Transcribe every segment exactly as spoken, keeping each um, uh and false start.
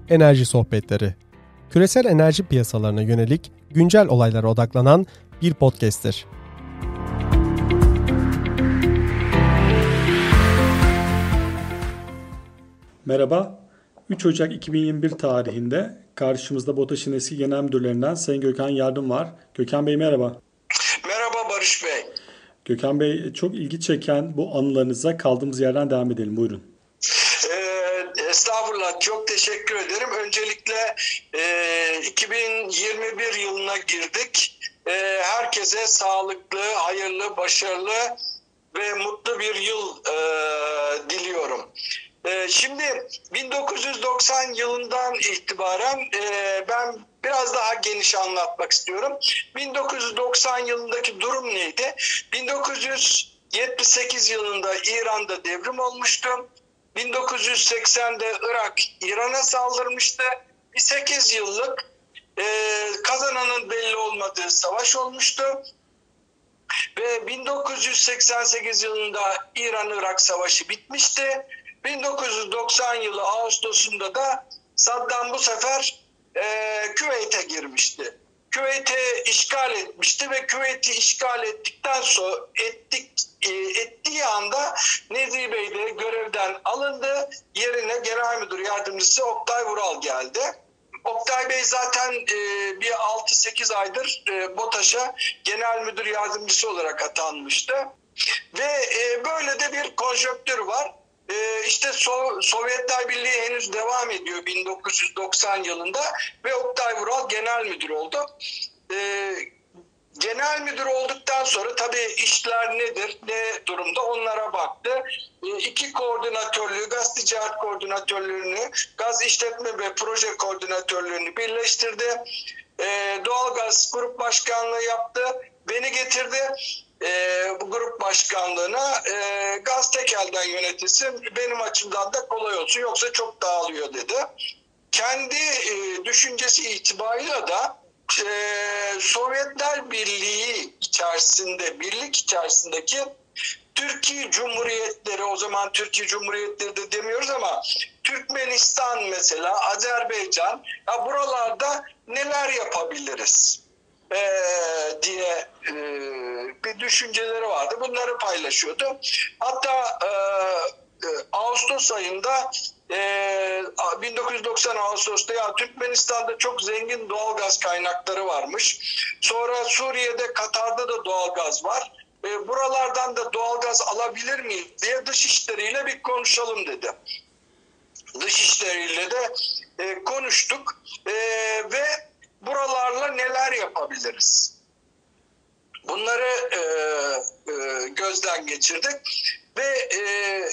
Enerji Sohbetleri. Küresel enerji piyasalarına yönelik güncel olaylara odaklanan bir podcast'tir. Merhaba, üç Ocak iki bin yirmi bir tarihinde karşımızda BOTAŞ'ın eski genel müdürlerinden Sayın Gökhan Yardım var. Gökhan Bey merhaba. Merhaba Barış Bey. Gökhan Bey, çok ilgi çeken bu anılarınıza kaldığımız yerden devam edelim. Buyurun. Ee, estağfurullah, çok teşekkür ederim. Öncelikle e, iki bin yirmi bir yılına girdik. E, herkese sağlıklı, hayırlı, başarılı ve mutlu bir yıl e, diliyorum. E, şimdi bin dokuz yüz doksan yılından itibaren e, ben biraz daha geniş anlatmak istiyorum. bin dokuz yüz doksan yılındaki durum neydi? bin dokuz yüz yetmiş sekiz yılında İran'da devrim olmuştu. bin dokuz yüz seksende Irak İran'a saldırmıştı. Bir sekiz yıllık e, kazananın belli olmadığı savaş olmuştu. Ve bin dokuz yüz seksen sekiz yılında İran-Irak savaşı bitmişti. bin dokuz yüz doksan yılı Ağustos'unda da Saddam bu sefer e, Küveyt'e girmişti. Küveyt'i işgal etmişti ve Küveyt'i işgal ettikten sonra ettik e, ettiği anda Nezih Bey de görevden alındı. Yerine Genel Müdür Yardımcısı Oktay Vural geldi. Oktay Bey zaten e, bir altı sekiz aydır e, BOTAŞ'a Genel Müdür Yardımcısı olarak atanmıştı. Ve e, böyle de bir konjonktür var. Ee, işte so- Sovyetler Birliği henüz devam ediyor bin dokuz yüz doksan yılında ve Oktay Vural genel müdür oldu. Ee, genel müdür olduktan sonra tabii işler nedir, ne durumda onlara baktı. Ee, iki koordinatörlüğü, gaz ticaret koordinatörlüğünü, gaz işletme ve proje koordinatörlüğünü birleştirdi. Ee, doğalgaz grup başkanlığı yaptı, beni getirdi. E, bu grup başkanlığına e, gaz tek elden yönetilsin, benim açımdan da kolay olsun yoksa çok dağılıyor dedi. Kendi e, düşüncesi itibarıyla da e, Sovyetler Birliği içerisinde, birlik içerisindeki Türkiye Cumhuriyetleri, o zaman Türkiye Cumhuriyetleri de demiyoruz ama Türkmenistan mesela, Azerbaycan, ya buralarda neler yapabiliriz Ee, diye e, bir düşünceleri vardı. Bunları paylaşıyordu. Hatta e, e, Ağustos ayında e, bin dokuz yüz doksan Ağustos'ta ya Türkmenistan'da çok zengin doğalgaz kaynakları varmış. Sonra Suriye'de, Katar'da da doğalgaz var. E, buralardan da doğalgaz alabilir miyiz diye dışişleriyle bir konuşalım dedi. Dışişleriyle de e, konuştuk e, ve buralarla neler yapabiliriz? Bunları e, e, gözden geçirdik ve e,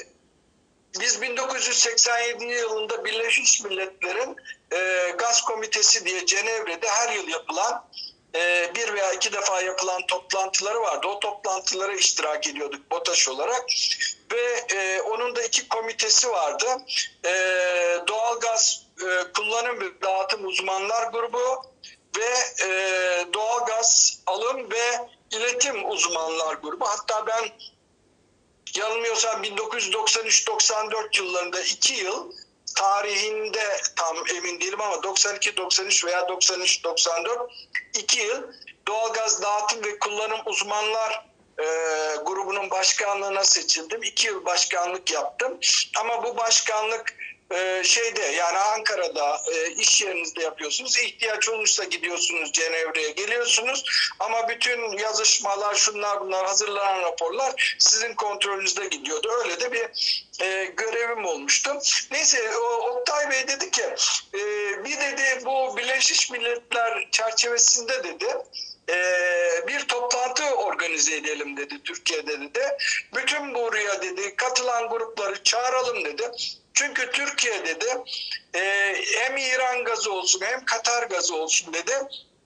biz bin dokuz yüz seksen yedi yılında Birleşmiş Milletler'in e, Gaz Komitesi diye Cenevre'de her yıl yapılan e, bir veya iki defa yapılan toplantıları vardı. O toplantılara iştirak ediyorduk BOTAŞ olarak ve e, onun da iki komitesi vardı. E, Doğalgaz e, Kullanım ve Dağıtım Uzmanlar Grubu ve e, Doğalgaz Alım ve İletim Uzmanlar Grubu. Hatta ben yanılmıyorsam bin dokuz yüz doksan üç doksan dört yıllarında iki yıl tarihinde tam emin değilim ama doksan iki doksan üç veya doksan üç doksan dört iki yıl Doğalgaz Dağıtım ve Kullanım Uzmanlar e, grubunun başkanlığına seçildim. iki yıl başkanlık yaptım. Ama bu başkanlık e, şeyde yani Ankara'da e, iş yerinizde yapıyorsunuz. İhtiyaç olursa gidiyorsunuz Cenevre'ye geliyorsunuz. Ama bütün yazışmalar, şunlar bunlar, hazırlanan raporlar sizin kontrolünüzde gidiyordu. Öyle de bir e, görevim olmuştu. Neyse o, Oktay Bey dedi ki e, bir dedi bu Birleşmiş Milletler çerçevesinde dedi Ee, bir toplantı organize edelim dedi Türkiye'de dedi. Bütün buraya dedi katılan grupları çağıralım dedi. Çünkü Türkiye dedi e, hem İran gazı olsun hem Katar gazı olsun dedi.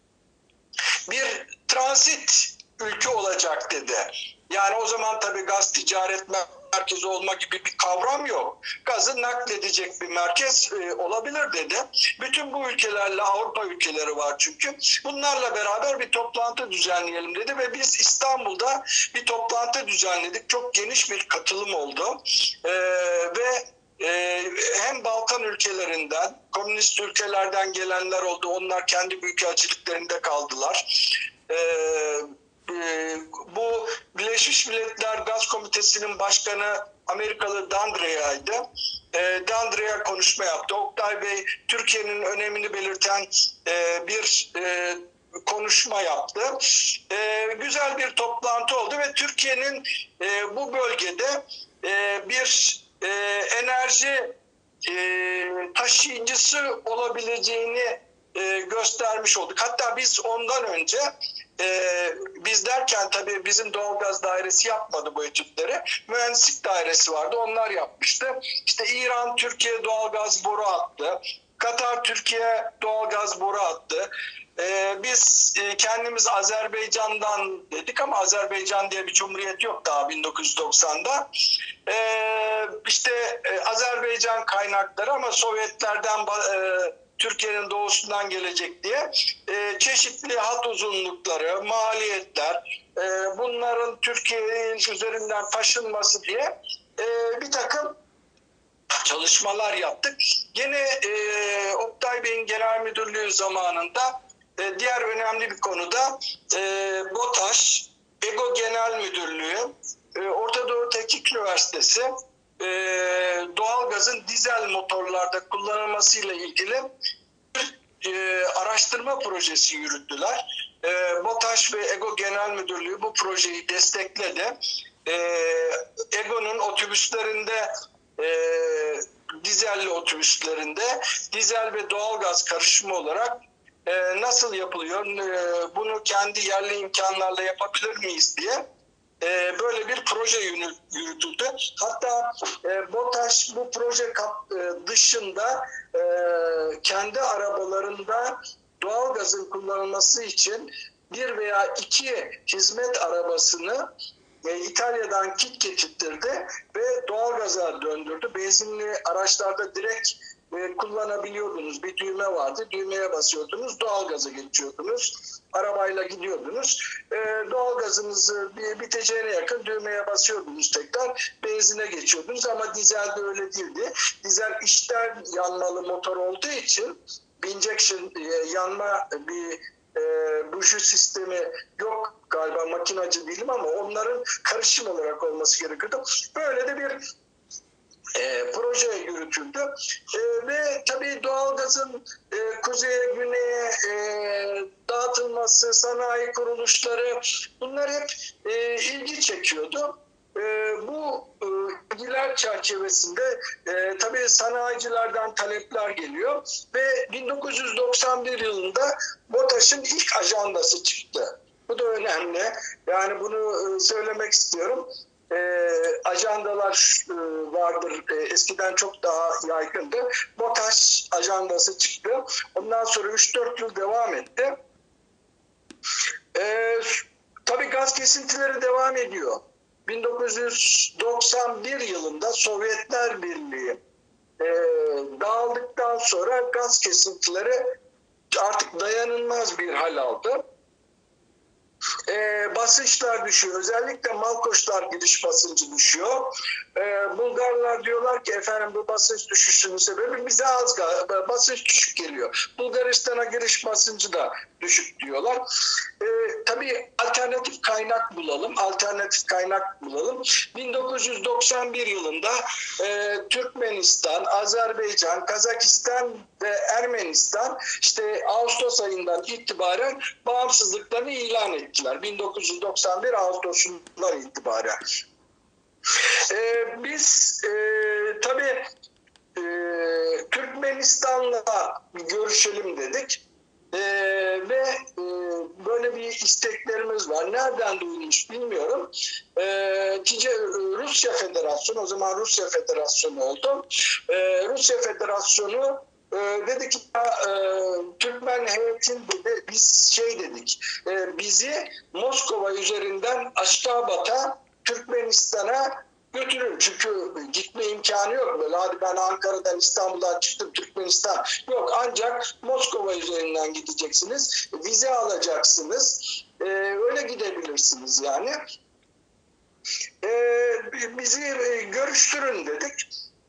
Bir transit ülke olacak dedi. Yani o zaman tabii gaz ticaret merkezi olma gibi bir kavram yok. Gazı nakledecek bir merkez e, olabilir dedi. Bütün bu ülkelerle Avrupa ülkeleri var çünkü. Bunlarla beraber bir toplantı düzenleyelim dedi ve biz İstanbul'da bir toplantı düzenledik. Çok geniş bir katılım oldu. E, ve e, hem Balkan ülkelerinden, komünist ülkelerden gelenler oldu. Onlar kendi büyükelçiliklerinde kaldılar. E, e, bu Birleşmiş Milletler Gaz Komitesi'nin başkanı Amerikalı D'Andrea'ydı. E, D'Andrea konuşma yaptı. Oktay Bey Türkiye'nin önemini belirten e, bir e, konuşma yaptı. E, güzel bir toplantı oldu ve Türkiye'nin e, bu bölgede e, bir e, enerji e, taşıyıcısı olabileceğini e, göstermiş olduk. Hatta biz ondan önce e, biz derken tabii bizim doğalgaz dairesi yapmadı bu etütleri. Mühendislik dairesi vardı. Onlar yapmıştı. İşte İran Türkiye doğalgaz boru attı. Katar Türkiye doğalgaz boru attı. Ee, biz e, kendimiz Azerbaycan'dan dedik ama Azerbaycan diye bir cumhuriyet yok daha bin dokuz yüz doksanda. Ee, işte e, Azerbaycan kaynakları ama Sovyetlerden e, Türkiye'nin doğusundan gelecek diye e, çeşitli hat uzunlukları, maliyetler, e, bunların Türkiye üzerinden taşınması diye e, bir takım çalışmalar yaptık. Gene e, Oktay Bey'in genel müdürlüğü zamanında e, diğer önemli bir konuda e, BOTAŞ, EGO Genel Müdürlüğü, e, Orta Doğu Teknik Üniversitesi e, doğalgazın dizel motorlarda kullanılmasıyla ilgili bir e, araştırma projesi yürüttüler. E, BOTAŞ ve EGO Genel Müdürlüğü bu projeyi destekledi. E, EGO'nun otobüslerinde e, dizelli otobüslerinde dizel ve doğalgaz karışımı olarak e, nasıl yapılıyor, e, bunu kendi yerli imkanlarla yapabilir miyiz diye e, böyle bir proje yürütüldü. Hatta e, BOTAŞ bu proje kap, e, dışında e, kendi arabalarında doğalgazın kullanılması için bir veya iki hizmet arabasını E, İtalya'dan kit getirtirdi ve doğalgaza döndürdü. Benzinli araçlarda direkt e, kullanabiliyordunuz. Bir düğme vardı. Düğmeye basıyordunuz. Doğalgaza geçiyordunuz. Arabayla gidiyordunuz. E, doğalgazınızı biteceğine yakın düğmeye basıyordunuz tekrar. Benzine geçiyordunuz ama dizelde öyle değildi. Dizel içten yanmalı motor olduğu için injection e, yanma bir e, buji sistemi yok galiba, makinacı değilim ama onların karışım olarak olması gerekiyordu. Böyle de bir e, proje yürütüldü. E, ve tabii doğalgazın e, kuzeye, güneye e, dağıtılması, sanayi kuruluşları, bunlar hep e, ilgi çekiyordu. E, bu e, ilgiler çerçevesinde e, tabii sanayicilerden talepler geliyor ve bin dokuz yüz doksan bir yılında BOTAŞ'ın ilk ajandası çıktı. Bu da önemli. Yani bunu e, söylemek istiyorum. E, ajandalar e, vardır. E, eskiden çok daha yaygındı. BOTAŞ ajandası çıktı. Ondan sonra üç dört yıl devam etti. E, tabii gaz kesintileri devam ediyor. bin dokuz yüz doksan bir yılında Sovyetler Birliği e, dağıldıktan sonra gaz kesintileri artık dayanılmaz bir hal aldı. E, basınçlar düşüyor. Özellikle Malkoçlar giriş basıncı düşüyor. E, Bulgarlar diyorlar ki efendim bu basınç düşüşünün sebebi bize az basınç düşük geliyor. Bulgaristan'a giriş basıncı da düşük diyorlar. E, tabii alternatif kaynak bulalım. Alternatif kaynak bulalım. bin dokuz yüz doksan bir yılında e, Türkmenistan, Azerbaycan, Kazakistan ve Ermenistan işte Ağustos ayından itibaren bağımsızlıklarını ilan ettiler. bin dokuz yüz doksan bir Ağustos'undan itibaren. Ee, biz e, tabii e, Türkmenistan'la görüşelim dedik. E, ve e, böyle bir isteklerimiz var. Nereden duyulmuş bilmiyorum. E, Rusya Federasyonu, o zaman Rusya Federasyonu oldu. E, Rusya Federasyonu e, dedi ki e, Türkmen heyetin dedi, biz şey dedik, e, bizi Moskova üzerinden Aşkabat'a, Türkmenistan'a götürün. Çünkü gitme imkanı yok. Böyle hadi ben Ankara'dan, İstanbul'dan çıktım Türkmenistan. Yok, ancak Moskova üzerinden gideceksiniz. Vize alacaksınız. Ee, öyle gidebilirsiniz yani. Ee, bizi görüştürün dedik.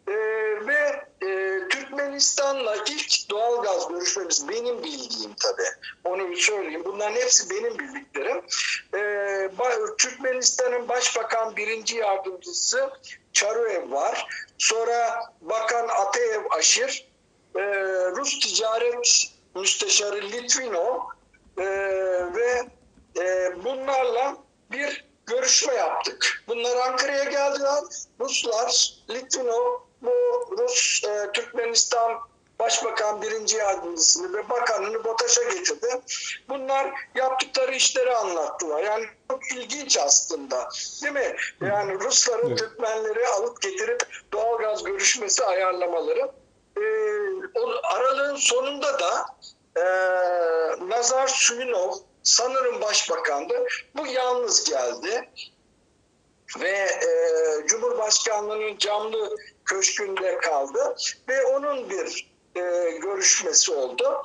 Ee, ve e, Türkmenistan'la ilk doğalgaz görüşmemiz, benim bildiğim tabii, onu bir söyleyeyim. Bunların hepsi benim bildiklerim. Ee, Türkmenistan'ın Başbakan Birinci Yardımcısı Çaruev var. Sonra Bakan Ataev Aşir, e, Rus Ticaret Müsteşarı Litvinov e, ve e, bunlarla bir görüşme yaptık. Bunlar Ankara'ya geldiler. Ruslar, Litvinov, bu Rus e, Türkmenistan Başbakan Birinci Yardımcısını ve Bakanını BOTAŞ'a getirdi. Bunlar yaptıkları işleri anlattılar. Yani çok ilginç aslında, değil mi? Yani Rusların evet. Türkmenleri alıp getirip doğalgaz görüşmesi ayarlamaları. E, o aralığın sonunda da e, Nazar Suyunov sanırım başbakandı. Bu yalnız geldi ve e, Cumhurbaşkanlığı'nın camlı köşkünde kaldı ve onun bir e, görüşmesi oldu.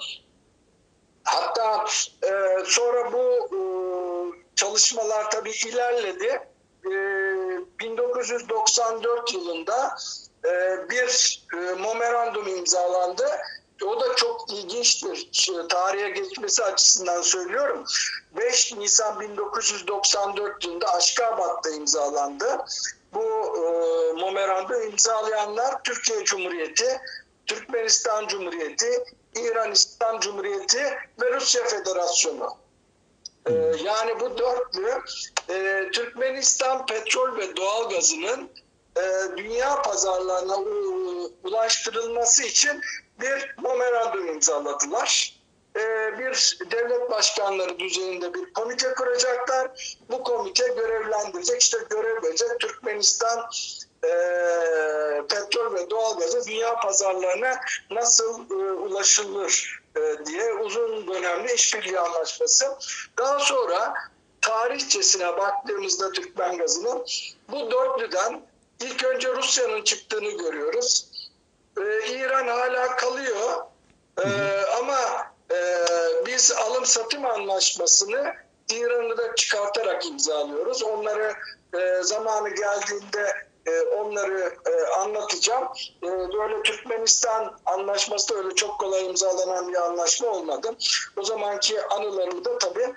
Hatta e, sonra bu e, çalışmalar tabii ilerledi. E, bin dokuz yüz doksan dört yılında e, bir e, memorandum imzalandı. O da çok ilginçtir. Tarihe geçmesi açısından söylüyorum. beş Nisan bin dokuz yüz doksan dört yılında Aşkabat'ta imzalandı. Bu e, memorandum imzalayanlar Türkiye Cumhuriyeti, Türkmenistan Cumhuriyeti, İran İslam Cumhuriyeti ve Rusya Federasyonu. E, yani bu dörtlü e, Türkmenistan petrol ve doğalgazının e, dünya pazarlarına ulaştırılması için bir memorandum imzaladılar. Ee, bir devlet başkanları düzeyinde bir komite kuracaklar. Bu komite görevlendirecek, işte görev verecek Türkmenistan e, petrol ve doğalgazı dünya pazarlarına nasıl e, ulaşılır e, diye uzun dönemli işbirliği anlaşması. Daha sonra tarihçesine baktığımızda Türkmen gazının bu dörtlüden ilk önce Rusya'nın çıktığını görüyoruz. Ee, İran hala kalıyor ee, ama e, biz alım satım anlaşmasını İran'ı da çıkartarak imzalıyoruz. Onları e, zamanı geldiğinde e, onları e, anlatacağım. E, böyle Türkmenistan anlaşması da öyle çok kolay imzalanan bir anlaşma olmadı. O zamanki anılarımı da tabii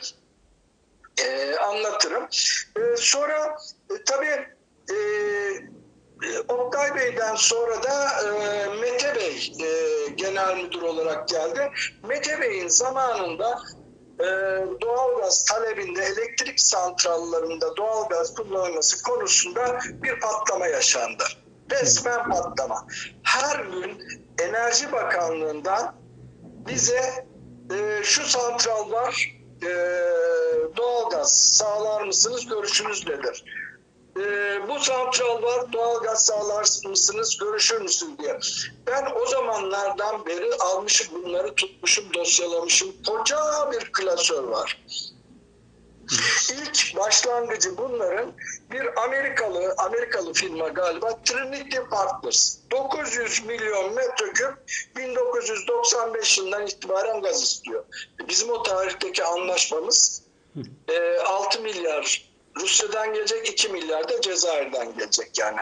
e, anlatırım. E, sonra e, tabii e, Oktay Bey'den sonra da e, Mete Bey e, genel müdür olarak geldi. Mete Bey'in zamanında e, doğalgaz talebinde, elektrik santrallarında doğalgaz kullanılması konusunda bir patlama yaşandı. Resmen patlama. Her gün Enerji Bakanlığı'ndan bize e, şu santral var, e, doğalgaz sağlar mısınız, görüşünüz nedir? Ee, bu santral var, doğalgaz sağlar mısınız, görüşür müsün diye. Ben o zamanlardan beri almışım bunları, tutmuşum, dosyalamışım. Koca bir klasör var. İlk başlangıcı bunların bir Amerikalı, Amerikalı firma galiba, Trinity Partners. dokuz yüz milyon metreküp bin dokuz yüz doksan beş yılından itibaren gaz istiyor. Bizim o tarihteki anlaşmamız e, altı milyar Rusya'dan gelecek, iki milyar da Cezayir'den gelecek yani.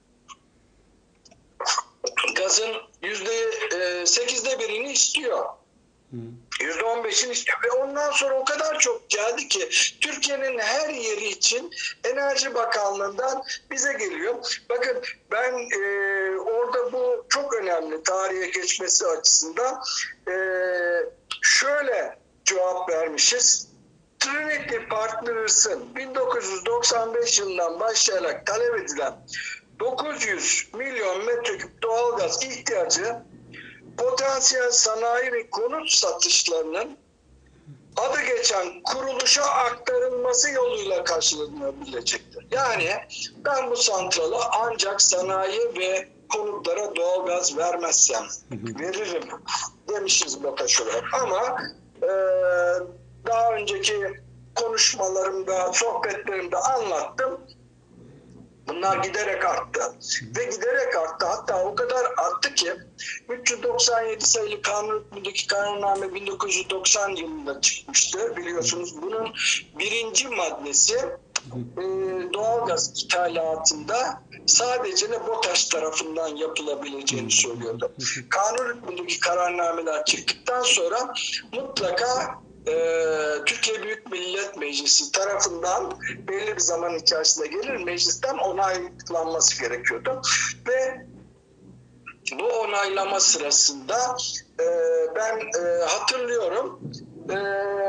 Gazın yüzde sekizde birini istiyor. Yüzde on beşini istiyor. Ve ondan sonra o kadar çok geldi ki Türkiye'nin her yeri için Enerji Bakanlığı'ndan bize geliyor. Bakın ben e, orada bu çok önemli tarihe geçmesi açısından e, şöyle cevap vermişiz. Trinity Partners'ın bin dokuz yüz doksan beş yılından başlayarak talep edilen dokuz yüz milyon metreküp doğalgaz ihtiyacı potansiyel sanayi ve konut satışlarının adı geçen kuruluşa aktarılması yoluyla karşılanabilecektir. Yani ben bu santralı ancak sanayi ve konutlara doğalgaz vermezsem veririm demişiz BOTAŞ olarak. Ama e, daha önceki konuşmalarımda, sohbetlerimde anlattım. Bunlar giderek arttı. Ve giderek arttı. Hatta o kadar arttı ki üç yüz doksan yedi sayılı kanun hükmündeki kanunname bin dokuz yüz doksan yılında çıkmıştı. Biliyorsunuz bunun birinci maddesi e, doğalgaz ithalatında sadece ne BOTAŞ tarafından yapılabileceğini söylüyordu. Kanun hükmündeki kararnameler çıktıktan sonra mutlaka e, Türkiye Büyük Millet Meclisi tarafından belli bir zaman içerisinde gelir, meclisten onaylanması gerekiyordu. Ve bu onaylama sırasında e, ben e, hatırlıyorum e,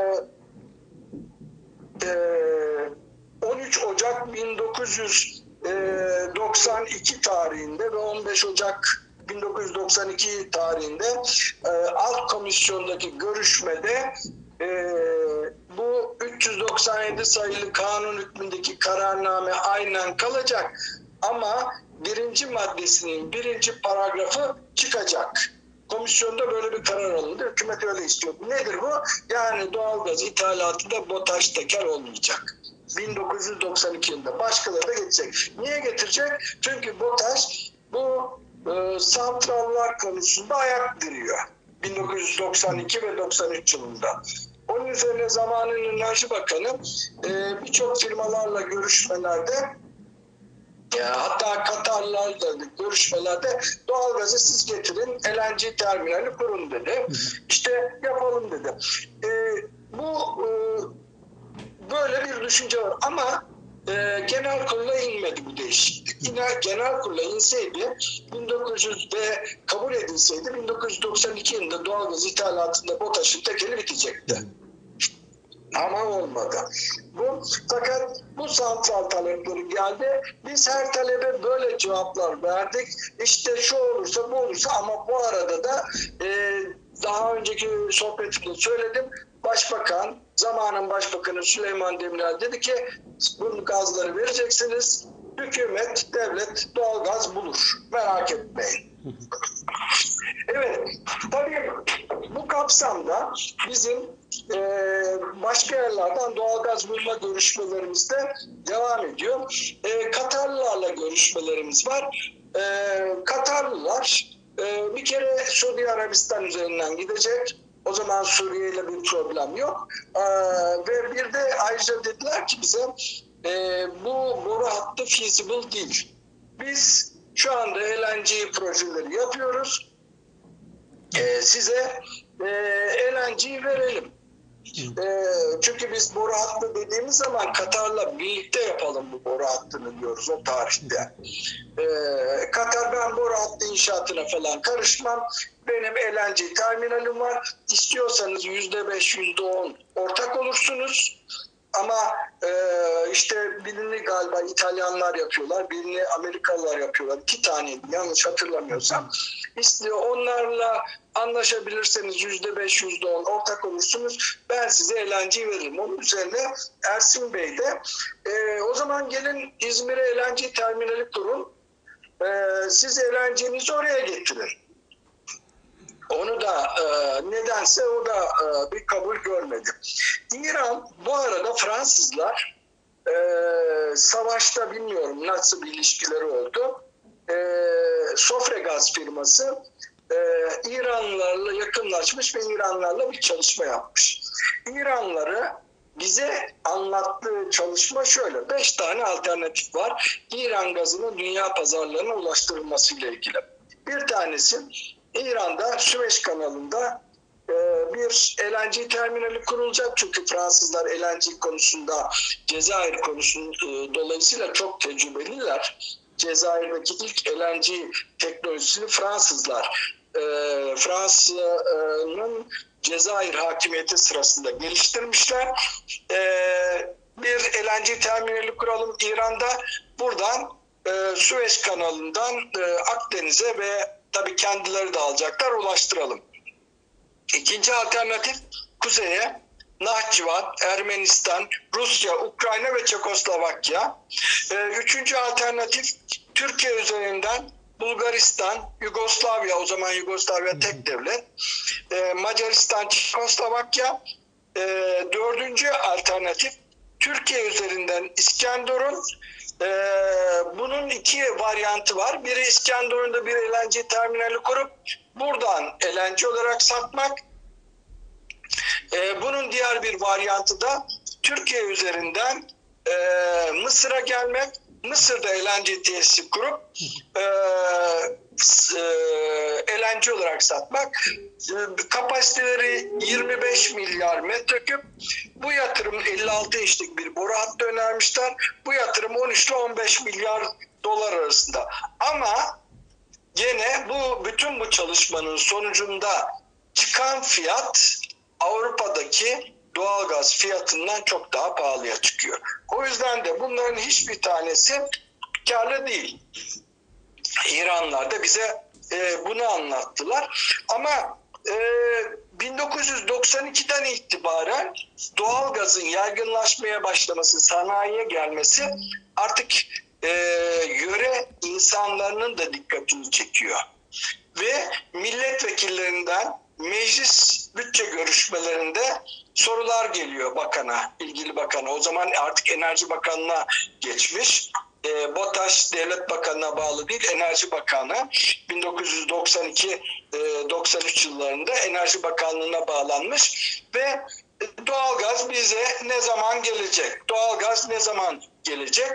e, on üç Ocak bin dokuz yüz doksan iki tarihinde ve on beş Ocak bin dokuz yüz doksan iki tarihinde e, alt komisyondaki görüşmede e, bu üç yüz doksan yedi sayılı kanun hükmündeki kararname aynen kalacak ama birinci maddesinin birinci paragrafı çıkacak. Komisyonda böyle bir karar alındı. Hükümet öyle istiyor. Nedir bu? Yani doğalgaz ithalatında BOTAŞ tekel olmayacak. bin dokuz yüz doksan iki yılında. Başkaları da geçecek. Niye getirecek? Çünkü BOTAŞ bu e, santrallar konusunda ayak diriyor. bin dokuz yüz doksan iki ve doksan üç yılında. Onun üzerine zamanın Enerji Bakanı e, birçok firmalarla görüşmelerde ya, hatta Katarlarla görüşmelerde doğalgazı siz getirin, L N G terminali kurun dedi. İşte yapalım dedi. E, bu e, böyle bir düşünce var ama e, genel kurula inmedi bu değişiklik. Yine genel kurula inseydi bin dokuz yüzde kabul edilseydi bin dokuz yüz doksan iki yılında doğalgaz ithalatında BOTAŞ'ın tekeli bitecekti. Ama olmadı. Bu, fakat bu santral talepleri geldi. Biz her talebe böyle cevaplar verdik. İşte şu olursa bu olursa ama bu arada da e, daha önceki sohbetimde söyledim. Başbakan, zamanın başbakanı Süleyman Demirel dedi ki bu gazları vereceksiniz. Hükümet, devlet doğalgaz bulur. Merak etmeyin. Evet, tabii bu kapsamda bizim e, başka yerlerden doğalgaz bulma görüşmelerimiz de devam ediyor. E, Katarlılarla görüşmelerimiz var. E, Katarlılar e, bir kere Suudi Arabistan üzerinden gidecek. O zaman Suriye ile bir problem yok. E, ve bir de ayrıca dediler ki bize e, bu boru hattı feasible değil. Biz şu anda L N G projeleri yapıyoruz. Ee, size e, L N G verelim. E, çünkü biz boru hattı dediğimiz zaman Katar'la birlikte yapalım bu boru hattını diyoruz o tarihte. E, Katar ben boru hattı inşaatına falan karışmam. Benim L N G terminalim var. İstiyorsanız yüzde beş, yüzde on ortak olursunuz. Ama e, işte birini galiba İtalyanlar yapıyorlar, birini Amerikalılar yapıyorlar. İki taneydi yanlış hatırlamıyorsam. İstiyor onlarla anlaşabilirseniz yüzde beş, yüzde on ortak olursunuz. Ben size L N G veririm. Onun üzerine Ersin Bey de e, o zaman gelin İzmir'e L N G terminali kurun. E, siz L N G'nizi oraya getirin. Onu da e, nedense o da e, bir kabul görmedi. İran bu arada Fransızlar e, savaşta bilmiyorum nasıl bir ilişkileri oldu. E, Sofregaz firması e, İranlılarla yakınlaşmış ve İranlılarla bir çalışma yapmış. İranlıları bize anlattığı çalışma şöyle. Beş tane alternatif var. İran gazının dünya pazarlarına ulaştırılması ile ilgili. Bir tanesi İran'da Süveyş kanalında e, bir L N G terminali kurulacak. Çünkü Fransızlar L N G konusunda Cezayir konusunun e, dolayısıyla çok tecrübeliler. Cezayir'deki ilk L N G teknolojisini Fransızlar e, Fransa'nın Cezayir hakimiyeti sırasında geliştirmişler. E, bir L N G terminali kuralım İran'da. Buradan e, Süveyş kanalından e, Akdeniz'e ve tabii kendileri de alacaklar, ulaştıralım. İkinci alternatif kuzeye, Nahçıvan, Ermenistan, Rusya, Ukrayna ve Çekoslovakya. Ee, üçüncü alternatif Türkiye üzerinden Bulgaristan, Yugoslavya, o zaman Yugoslavya tek devlet, ee, Macaristan, Çekoslovakya. Ee, dördüncü alternatif Türkiye üzerinden İskenderun. Ee, bunun iki varyantı var. Biri İskenderun'da bir L N G terminali kurup buradan L N G olarak satmak. Ee, bunun diğer bir varyantı da Türkiye üzerinden e, Mısır'a gelmek Mısır'da L N G tesisi kurup e, e, L N G olarak satmak. E, kapasiteleri yirmi beş milyar metreküp. Bu yatırım elli altı inçlik bir boru hattı önermişler. Bu yatırım on üç ile on beş milyar dolar arasında. Ama gene bu bütün bu çalışmanın sonucunda çıkan fiyat Avrupa'daki doğalgaz fiyatından çok daha pahalıya çıkıyor. O yüzden de bunların hiçbir tanesi karlı değil. İranlılar da bize e, bunu anlattılar. Ama e, bin dokuz yüz doksan ikiden itibaren doğalgazın yaygınlaşmaya başlaması, sanayiye gelmesi artık e, yöre insanlarının da dikkatini çekiyor. Ve milletvekillerinden meclis bütçe görüşmelerinde sorular geliyor bakana, ilgili bakana. O zaman artık Enerji Bakanlığı'na geçmiş. E, BOTAŞ Devlet Bakanlığı'na bağlı değil, Enerji Bakanlığı bin dokuz yüz doksan iki doksan üç yıllarında Enerji Bakanlığı'na bağlanmış ve doğalgaz bize ne zaman gelecek? Doğalgaz ne zaman gelecek?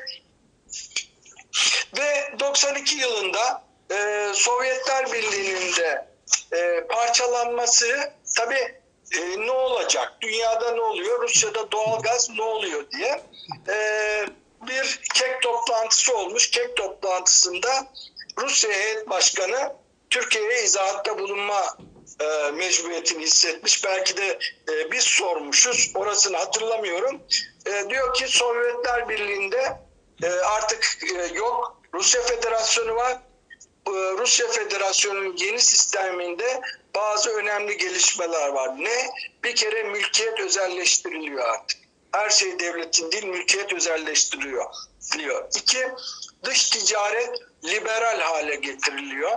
Ve doksan iki yılında e, Sovyetler Birliği'nin de e, parçalanması tabii e, ne olacak? Dünyada ne oluyor? Rusya'da doğalgaz ne oluyor diye e, bir kek toplantısı olmuş. Kek toplantısında Rusya Heyet Başkanı Türkiye'ye izahatta bulunma e, mecburiyetini hissetmiş. Belki de e, biz sormuşuz. Orasını hatırlamıyorum. E, diyor ki Sovyetler Birliği'nde e, artık e, yok. Rusya Federasyonu var. E, Rusya Federasyonu'nun yeni sisteminde bazı önemli gelişmeler var. Ne? Bir kere mülkiyet özelleştiriliyor artık. Her şey devletin değil, mülkiyet özelleştiriliyor. İki, dış ticaret liberal hale getiriliyor.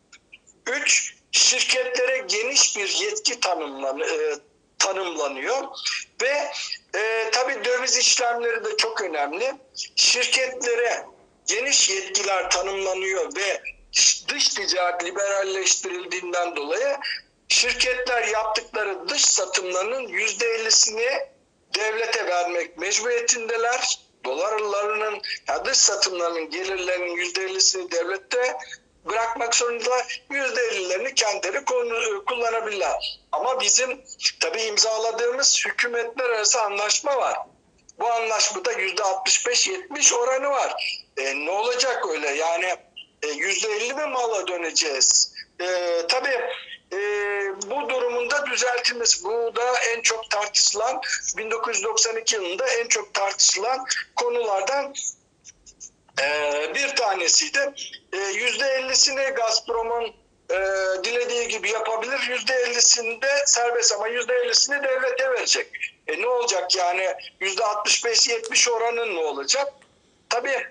Üç, şirketlere geniş bir yetki tanımlan, e, tanımlanıyor. Ve e, tabii döviz işlemleri de çok önemli. Şirketlere geniş yetkiler tanımlanıyor ve dış ticaret liberalleştirildiğinden dolayı şirketler yaptıkları dış satımlarının yüzde ellisini devlete vermek mecburiyetindeler. Dolarlarının, ya dış satımlarının gelirlerinin yüzde ellisini devlette bırakmak zorundalar. yüzde ellilerini kendileri kullanabilirler. Ama bizim tabii imzaladığımız hükümetler arası anlaşma var. Bu anlaşmada yüzde altmış beş yetmiş oranı var. E, ne olacak öyle? Yani e, yüzde elli mi mala döneceğiz? E, tabii e, bu durumunda düzeltilmesi. Bu da en çok tartışılan, bin dokuz yüz doksan iki yılında en çok tartışılan konulardan Ee, bir tanesiydi. Ee, yüzde ellisini Gazprom'un e, dilediği gibi yapabilir. Yüzde ellisini de serbest ama yüzde ellisini devlete verecek. E, ne olacak yani? Yüzde altmış beş yetmiş oranın ne olacak? Tabii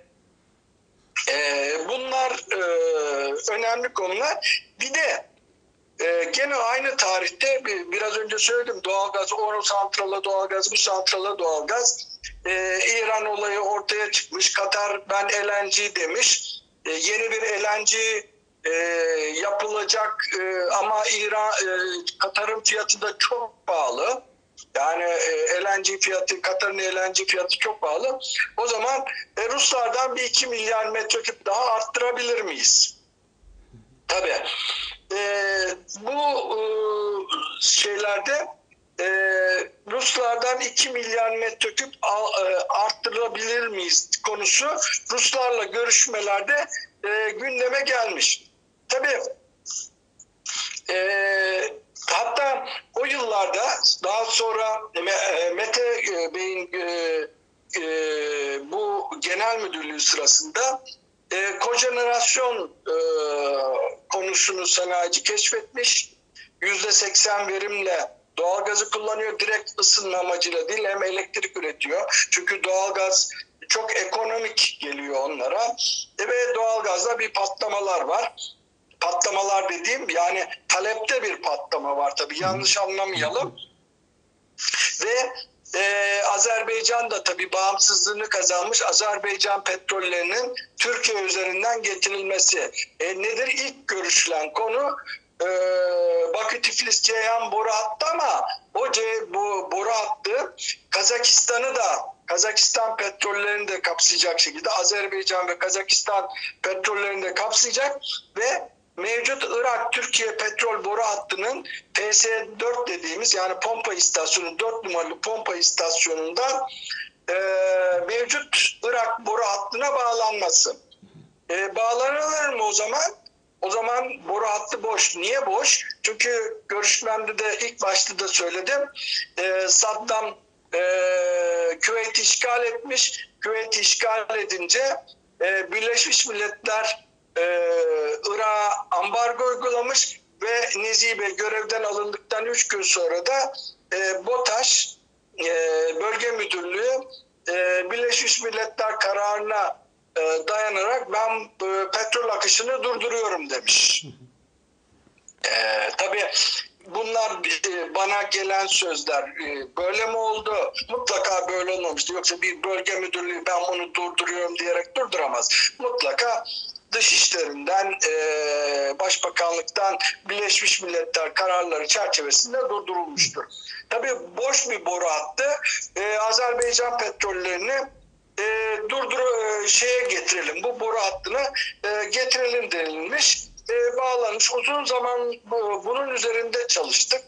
e, bunlar e, önemli konular. Bir de e, gene aynı tarihte biraz önce söyledim, doğalgaz, o santrala doğalgaz, bu santrala doğalgaz. Ee, İran olayı ortaya çıkmış. Katar ben L N G demiş. Ee, yeni bir L N G e, yapılacak e, ama İran e, Katar'ın fiyatı da çok pahalı. Yani e, L N G fiyatı, Katar'ın L N G fiyatı çok pahalı. O zaman e, Ruslardan bir iki milyar metreküp daha arttırabilir miyiz? Tabii. E, bu e, şeylerde Ee, Ruslardan iki milyar metreküp arttırabilir miyiz konusu Ruslarla görüşmelerde e, gündeme gelmiş. Tabii e, hatta o yıllarda daha sonra Mete Bey'in e, e, bu genel müdürlüğü sırasında e, kojenerasyon e, konusunu sanayici keşfetmiş. yüzde seksen verimle doğalgazı kullanıyor. Direkt ısınma amacıyla değil, hem elektrik üretiyor. Çünkü doğalgaz çok ekonomik geliyor onlara. E ve doğalgazda bir patlamalar var. Patlamalar dediğim yani talepte bir patlama var tabii. Yanlış anlamayalım. Ve e, Azerbaycan da tabii bağımsızlığını kazanmış. Azerbaycan petrollerinin Türkiye üzerinden getirilmesi. E, nedir? İlk görüşülen konu Ee, Bakü Tiflis Ceyhan boru hattı ama o C, bu boru hattı Kazakistan'ı da Kazakistan petrollerini de kapsayacak şekilde Azerbaycan ve Kazakistan petrollerini de kapsayacak ve mevcut Irak-Türkiye petrol boru hattının P S dört dediğimiz yani pompa istasyonu, dört numaralı pompa istasyonundan e, mevcut Irak boru hattına bağlanması. E, bağlanılır mı o zaman? O zaman boru hattı boş. Niye boş? Çünkü görüşmemde de ilk başta da söyledim. E, Saddam e, Küveyt'i işgal etmiş. Küveyt'i işgal edince e, Birleşmiş Milletler e, Irak'a ambargo uygulamış ve Nezi Bey görevden alındıktan üç gün sonra da e, BOTAŞ e, Bölge Müdürlüğü e, Birleşmiş Milletler kararına dayanarak ben e, petrol akışını durduruyorum demiş. E, tabii bunlar e, bana gelen sözler e, böyle mi oldu? Mutlaka böyle olmamıştı. Yoksa bir bölge müdürlüğü ben bunu durduruyorum diyerek durduramaz. Mutlaka Dışişlerinden, e, Başbakanlıktan Birleşmiş Milletler kararları çerçevesinde durdurulmuştur. Tabii boş bir boru hattı. E, Azerbaycan petrollerini E, durdur e, şeye getirelim, bu boru hattına e, getirelim denilmiş, e, bağlanmış. Uzun zaman bu, bunun üzerinde çalıştık.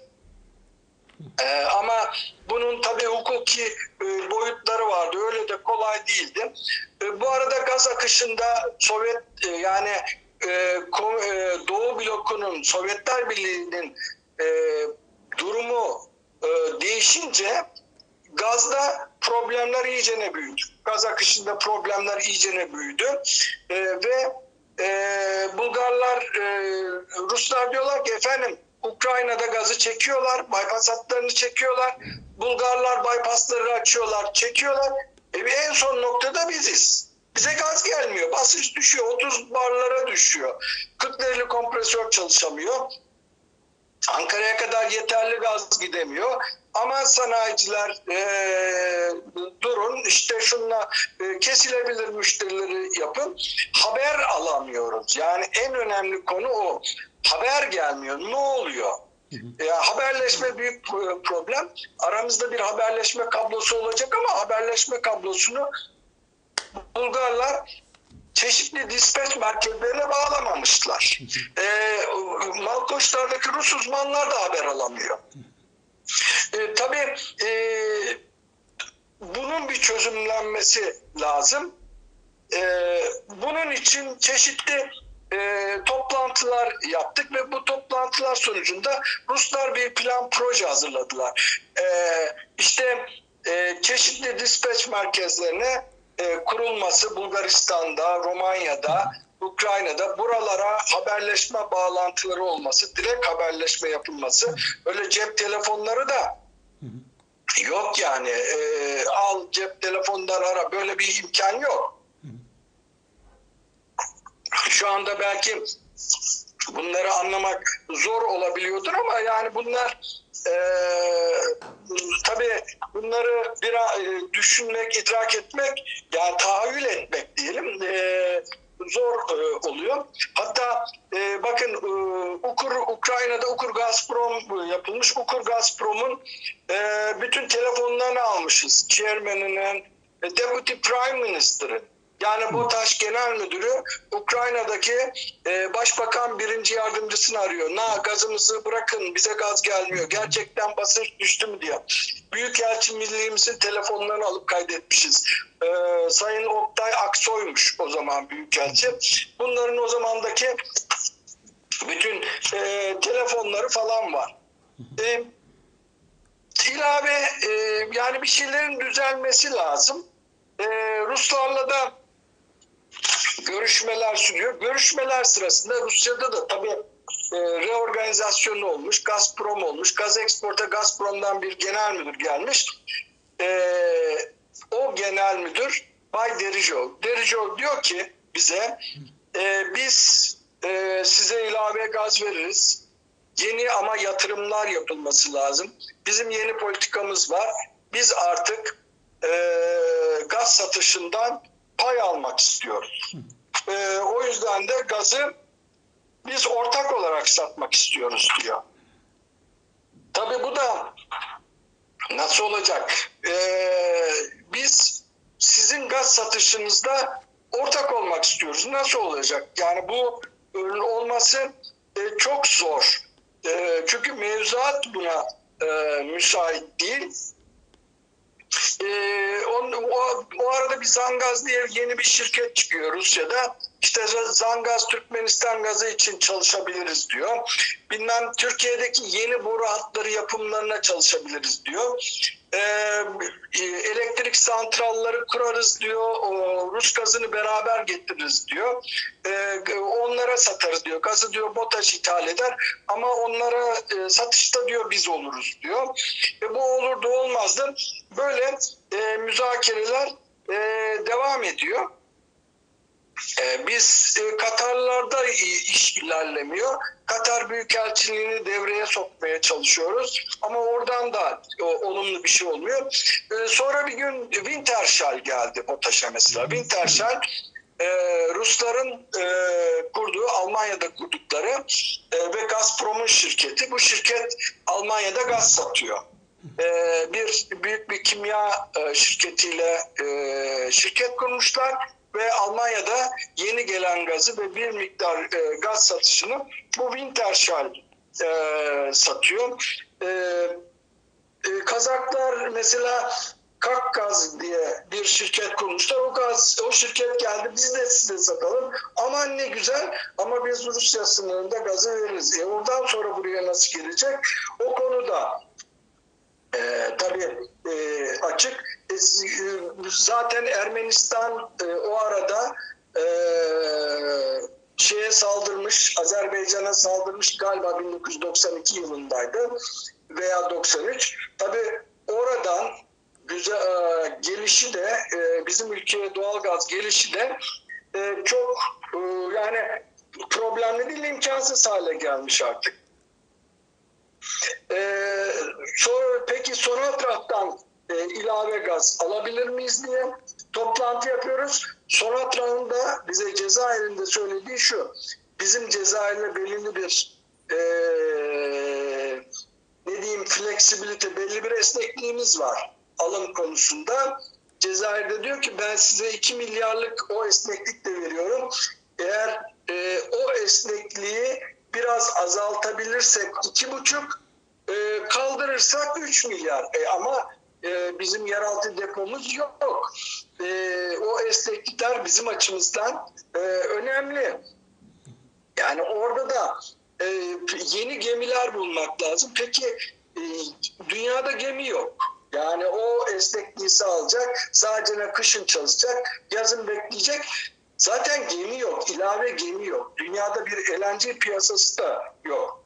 E, ama bunun tabii hukuki e, boyutları vardı, öyle de kolay değildi. E, bu arada gaz akışında Sovyet e, yani e, ko, e, Doğu blokunun, Sovyetler Birliği'nin e, durumu e, değişince gazda problemler iyicene büyüdü. Gaz akışında problemler iyicene büyüdü. Ee, ve e, Bulgarlar, e, Ruslar diyorlar ki efendim Ukrayna'da gazı çekiyorlar, bypass hatlarını çekiyorlar. Bulgarlar bypassları açıyorlar, çekiyorlar. E, en son noktada biziz. Bize gaz gelmiyor. Basınç düşüyor, otuz barlara düşüyor. kırk dereli kompresör çalışamıyor. Ankara'ya kadar yeterli gaz gidemiyor. Ama sanayiciler e, durun işte şunla e, kesilebilir müşterileri yapın. Haber alamıyoruz. Yani en önemli konu o. Haber gelmiyor. Ne oluyor? E, haberleşme büyük problem. Aramızda bir haberleşme kablosu olacak ama haberleşme kablosunu Bulgarlar çeşitli dispatch merkezlerine bağlamamışlar. E, Malkoçlar'daki Rus uzmanlar da haber alamıyor. E, tabii e, bunun bir çözümlenmesi lazım. E, bunun için çeşitli e, toplantılar yaptık ve bu toplantılar sonucunda Ruslar bir plan proje hazırladılar. E, işte e, çeşitli dispatch merkezlerine e, kurulması Bulgaristan'da, Romanya'da, Ukrayna'da buralara haberleşme bağlantıları olması, direkt haberleşme yapılması, öyle cep telefonları da yok yani e, al cep telefondan ara, böyle bir imkan yok. Şu anda belki bunları anlamak zor olabiliyordur ama yani bunlar e, tabii bunları bir e, düşünmek, idrak etmek, yani tahayyül etmek diyelim e, zor e, oluyor. Hatta e, bakın e, Ukur, Ukrayna'da Ukur-Gazprom yapılmış. Ukur-Gazprom'un e, bütün telefonlarını almışız. Chairman'ının, e, Deputy Prime Minister'ın. Yani BOTAŞ Genel Müdürü Ukrayna'daki e, Başbakan birinci yardımcısını arıyor. Na gazımızı bırakın, bize gaz gelmiyor. Gerçekten basınç düştü mü diye. Büyükelçimizin telefonlarını alıp kaydetmişiz. E, Sayın Oktay Aksoy'muş o zaman Büyükelçi. Bunların o zamandaki bütün e, telefonları falan var. E, ilave e, yani bir şeylerin düzelmesi lazım. E, Ruslarla da görüşmeler sürüyor. Görüşmeler sırasında Rusya'da da tabii e, reorganizasyonu olmuş, Gazprom olmuş. Gaz Export'a Gazprom'dan bir genel müdür gelmiş. E, o genel müdür Bay Derijov. Derijov diyor ki bize e, biz e, size ilave gaz veririz. Yeni ama yatırımlar yapılması lazım. Bizim yeni politikamız var. Biz artık e, gaz satışından pay almak istiyoruz. Ee, o yüzden de gazı biz ortak olarak satmak istiyoruz diyor. Tabii bu da Nasıl olacak? Ee, biz sizin gaz satışınızda ortak olmak istiyoruz. Nasıl olacak? Yani bu olması e, çok zor. E, çünkü mevzuat buna e, müsait değil. Ee, on, o, o arada bir Zangaz diye yeni bir şirket çıkıyor Rusya'da. İşte Zangaz Türkmenistan gazı için çalışabiliriz diyor. Bilmem Türkiye'deki yeni boru hatları yapımlarına çalışabiliriz diyor. Ee, elektrik santralları kurarız diyor. O, Rus gazını beraber getiririz diyor. Ee, onlara satarız diyor. Gazı diyor BOTAŞ ithal eder ama onlara e, satışta diyor biz oluruz diyor. E, bu olur da olmazdı. Böyle e, müzakereler e, devam ediyor. E, biz e, Katarlarda iş ilerlemiyor. Katar Büyükelçiliğini devreye sokmaya çalışıyoruz. Ama oradan da o, olumlu bir şey olmuyor. E, sonra bir gün Wintershall geldi BOTAŞ'a mesela. Wintershall e, Rusların e, kurduğu, Almanya'da kurdukları e, ve Gazprom'un şirketi. Bu şirket Almanya'da gaz satıyor. Ee, bir büyük bir kimya e, şirketiyle e, şirket kurmuşlar ve Almanya'da yeni gelen gazı ve bir miktar e, gaz satışını bu Wintershall e, satıyor. E, e, Kazaklar mesela Kakgaz diye bir şirket kurmuşlar. O gaz, o şirket geldi. Biz de size satalım. Aman ne güzel ama biz Rusya sınırında gazı veririz. E, oradan sonra buraya nasıl gelecek? O konuda Ee, tabii e, açık. E, zaten Ermenistan e, o arada e, şeye saldırmış, Azerbaycan'a saldırmış galiba bin dokuz yüz doksan iki yılındaydı veya doksan üç. Tabii oradan güzel e, gelişi de e, bizim ülkeye doğalgaz gelişi de e, çok e, yani problemli değil, imkansız hale gelmiş artık. Ee, sonra, peki Sonatrach'tan e, ilave gaz alabilir miyiz diye toplantı yapıyoruz. Sonatrach'ın da bize Cezayir'inde söylediği şu: bizim Cezayir'le belirli bir e, ne diyeyim fleksibilite, belli bir esnekliğimiz var alım konusunda. Cezayir'de diyor ki ben size iki milyarlık o esneklikle veriyorum. Eğer e, o esnekliği biraz azaltabilirsek iki buçuk, e, kaldırırsak üç milyar. E, ama e, bizim yeraltı depomuz yok. E, o esneklikler bizim açımızdan e, önemli. Yani orada da e, yeni gemiler bulmak lazım. Peki e, dünyada gemi yok. Yani o esnekliği sağlayacak. Sadece kışın çalışacak, yazın bekleyecek. Zaten gemi yok, ilave gemi yok. Dünyada bir L N G piyasası da yok.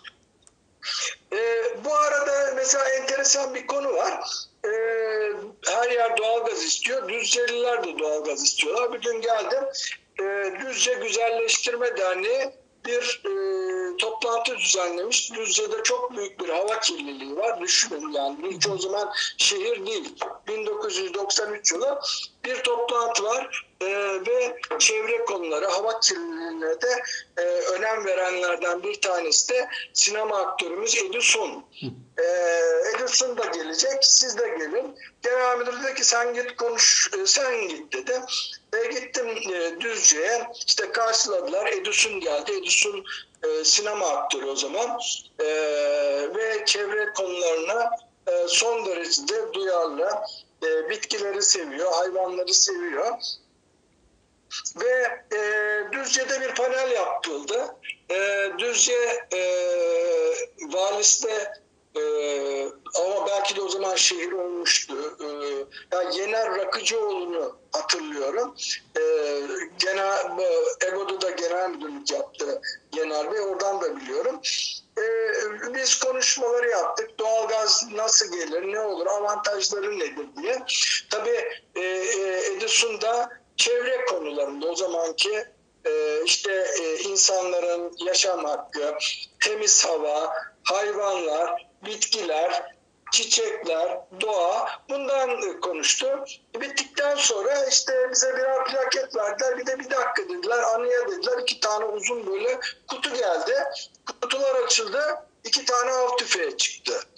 Ee, bu arada mesela enteresan bir konu var. Ee, her yer doğalgaz istiyor. Düzceliler de doğalgaz istiyorlar. Bir gün geldim. Ee, Düzce Güzelleştirme Derneği bir e, toplantı düzenlemiş. Düzce'de çok büyük bir hava kirliliği var. Düşünün yani. Düzce o zaman şehir değil. bin dokuz yüz doksan üç yılı bir toplantı var. Ee, ve çevre konuları, hava kirliliğine de e, önem verenlerden bir tanesi de sinema aktörümüz Edison. Ee, Edison da gelecek, siz de gelin. Genel müdür dedi ki sen git konuş, sen git dedi. E, gittim e, Düzce'ye, işte karşıladılar. Edison geldi. Edison e, sinema aktörü o zaman e, ve çevre konularına e, son derecede duyarlı. E, bitkileri seviyor, hayvanları seviyor. Ve e, Düzce'de bir panel yapıldı. E, Düzce e, valisi de e, ama belki de o zaman şehir olmuştu. E, yani Yener Rakıcıoğlu'nu hatırlıyorum. E, genel, Ego'da da genel müdürlük yaptı Yener Bey. Oradan da biliyorum. E, biz konuşmaları yaptık. Doğalgaz nasıl gelir, ne olur, avantajları nedir diye. Tabii e, Edison da çevre konularında o zamanki e, işte e, insanların yaşam hakkı, temiz hava, hayvanlar, bitkiler, çiçekler, doğa, bundan konuştu. Bittikten sonra işte bize birer plaket verdiler. Bir de bir dakika dediler, anıya dediler. İki tane uzun böyle kutu geldi. Kutular açıldı. İki tane av tüfeği çıktı.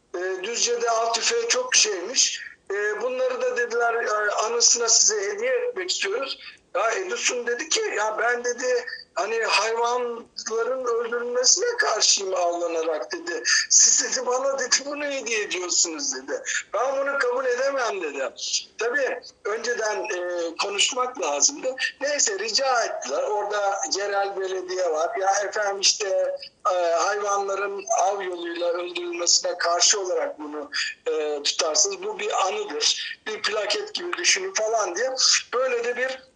E, Düzce'de av tüfeği çok şeymiş. E, bunları da dediler e, anısına size hediye etmek istiyoruz. Ya Edison dedi ki ya ben dedi hani hayvanların öldürülmesine karşıyım avlanarak dedi. Siz dedi bana dedi bunu hediye ediyorsunuz dedi. Ben bunu kabul edemem dedi. Tabii önceden e, konuşmak lazımdı. Neyse rica ettiler. Orada yerel belediye var. Ya efendim işte e, hayvanların av yoluyla öldürülmesine karşı olarak bunu e, tutarsınız. Bu bir anıdır. Bir plaket gibi düşünün falan diye. Böyle de bir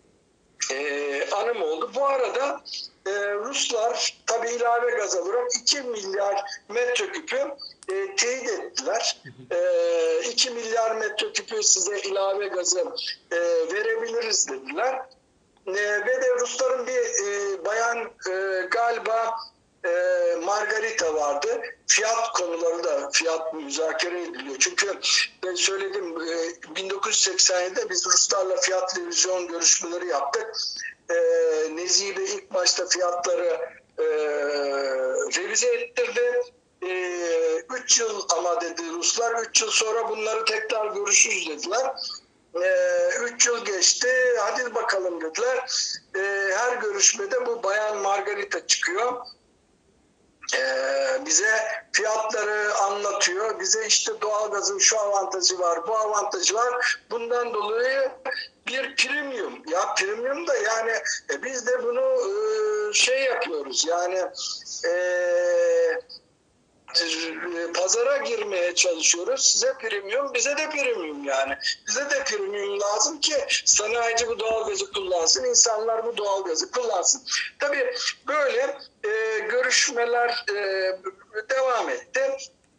Ee, anım oldu. Bu arada e, Ruslar tabi ilave gaz alarak iki milyar metreküpü e, teyit ettiler. E, iki milyar metreküpü size ilave gazı e, verebiliriz dediler. E, ve de Rusların bir e, bayan e, galiba e, Margarita vardı. Fiyat konuları da fiyat müzakere ediliyor. Çünkü ben söyledim e, bin dokuz yüz seksen yedide biz Ruslarla fiyat revizyon görüşmeleri yaptık. E, Nezihi Bey ilk başta fiyatları e, revize ettirdi. üç yıl ama dedi Ruslar. üç yıl sonra bunları tekrar görüşürüz dediler. üç yıl geçti. Hadi bakalım dediler. E, her görüşmede bu bayan Margarita çıkıyor. Ee, bize fiyatları anlatıyor. Bize işte doğalgazın şu avantajı var, bu avantajı var. Bundan dolayı bir premium. Ya premium da yani e, biz de bunu e, şey yapıyoruz. Yani eee pazara girmeye çalışıyoruz. Size premium, bize de premium yani. Bize de premium lazım ki sanayici bu doğalgazı kullansın, insanlar bu doğalgazı kullansın. Tabii böyle e, görüşmeler e, devam etti.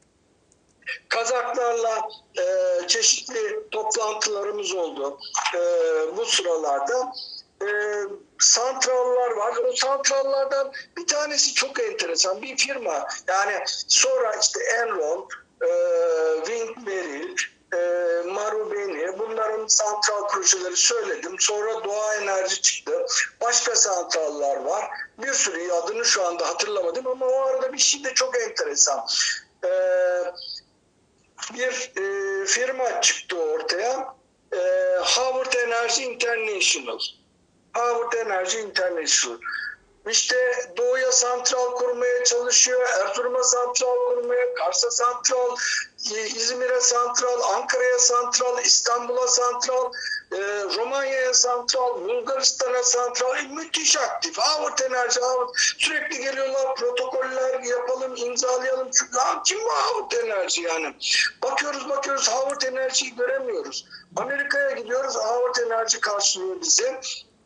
Kazaklarla e, çeşitli toplantılarımız oldu e, bu sıralarda. E, santrallar var. O santrallardan bir tanesi çok enteresan. Bir firma. Yani sonra işte Enron, e, Windmill, e, Marubeni bunların santral projeleri söyledim. Sonra Doğa Enerji çıktı. Başka santraller var. Bir sürü adını şu anda hatırlamadım ama o arada bir şey de çok enteresan. Eee bir e, firma çıktı ortaya. E, Howard Energy International. Howard Energy International. İşte Doğu'ya santral kurmaya çalışıyor, Erzurum'a santral kurmaya, Kars'a santral, İzmir'e santral, Ankara'ya santral, İstanbul'a santral, Romanya'ya santral, Bulgaristan'a santral. E, müthiş aktif. Howard Enerji, Howard. Sürekli geliyorlar, protokoller yapalım, imzalayalım. Ya kim bu Howard Enerji yani? Bakıyoruz bakıyoruz Howard Enerji'yi göremiyoruz. Amerika'ya gidiyoruz, Howard Enerji karşılıyor bizi.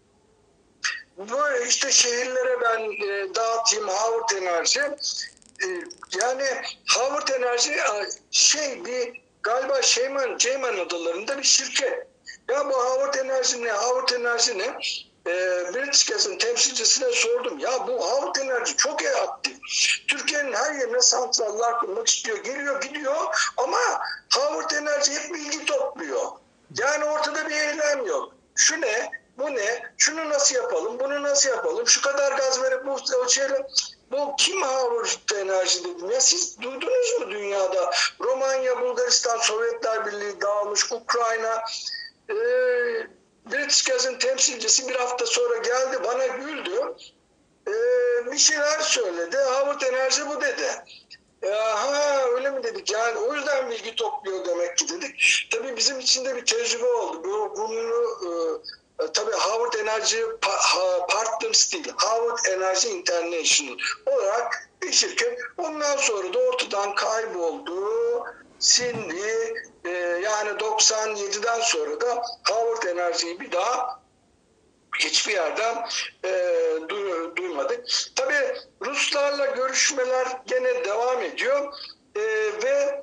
Böyle işte şehirlere ben e, dağıtayım Howard Enerji. E, yani Howard Enerji şey bir galiba Cayman, Cayman adalarında bir şirket. Ya bu Howard Enerji ne? Howard Enerji ne? E, British Gas'ın temsilcisine sordum. Ya bu Howard Enerji çok iyi aktif. Türkiye'nin her yerine santraller kurmak istiyor. Geliyor gidiyor ama Howard Enerji hep bilgi topluyor. Yani ortada bir eylem yok. Şu ne? Bu ne? Şunu nasıl yapalım? Bunu nasıl yapalım? Şu kadar gaz verip bu o şeyle bu kim Howard Enerji dedim. Ya siz duydunuz mu dünyada? Romanya, Bulgaristan, Sovyetler Birliği dağılmış, Ukrayna. Ee, British Gas'ın temsilcisi bir hafta sonra geldi bana güldü. Ee, bir şeyler söyledi. Howard Enerji bu dedi. Ha öyle mi dedik yani o yüzden bilgi topluyor demek ki dedik. Tabii bizim için de bir tecrübe oldu. Bu, bunu e, tabii Howard Energy Partners değil, Howard Energy International olarak bir şirket. Ondan sonra da ortadan kayboldu. Şimdi e, yani doksan yediden sonra da Howard Energy'yi bir daha hiçbir yerden e, du, duymadık. Tabii Ruslarla görüşmeler gene devam ediyor e, ve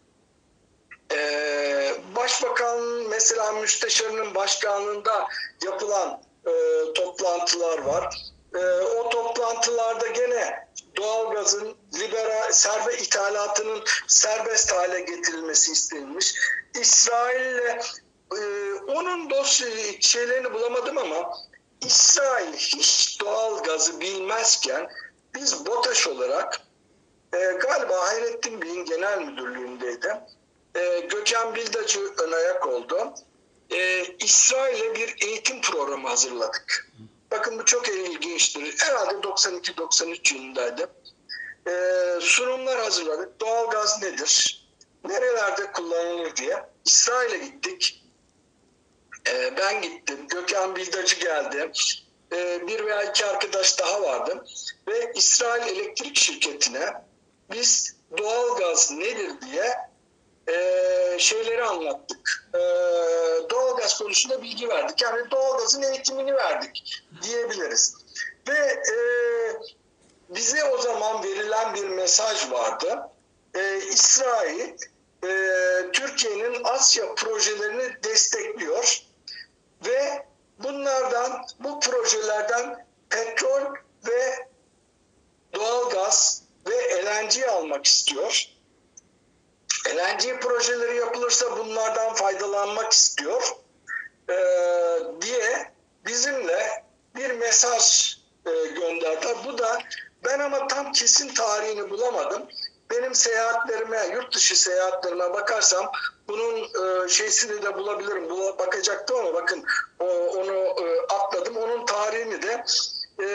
e, Başbakan mesela müsteşarının başkanlığında yapılan e, toplantılar var. E, o toplantılarda gene doğalgazın liberal serbest ithalatının serbest hale getirilmesi istenilmiş. İsrail'le Ee, onun dosya şeylerini bulamadım ama İsrail hiç doğal gazı bilmezken biz BOTAŞ olarak e, galiba Hayrettin Bey'in genel müdürlüğündeydi. E, Gökhan Bildacı ön ayak oldu. E, İsrail'e bir eğitim programı hazırladık. Bakın bu çok ilginçtir. Herhalde doksan iki doksan üç yılındaydı. E, sunumlar hazırladık. Doğalgaz nedir? Nerelerde kullanılır diye. İsrail'e gittik. E, ben gittim. Gökhan Bildacı geldi. E, bir veya iki arkadaş daha vardı. Ve İsrail Elektrik Şirketi'ne biz doğalgaz nedir diye e, şeyleri anlattık. E, doğalgaz konusunda bilgi verdik. Yani doğalgazın eğitimini verdik diyebiliriz. Ve e, bize o zaman verilen bir mesaj vardı. E, İsrail e, Türkiye'nin Asya projelerini destekliyor ve bunlardan, bu projelerden petrol ve doğalgaz ve L N G almak istiyor. L N G projeleri yapılırsa bunlardan faydalanmak istiyor e, diye bizimle bir mesaj e, gönderdiler. Bu da ben ama tam kesin tarihini bulamadım. Benim seyahatlerime, yurt dışı seyahatlerime bakarsam bunun e, şeysini de bulabilirim. Bula, bakacaktım ama bakın o, onu e, atladım. Onun tarihini de e,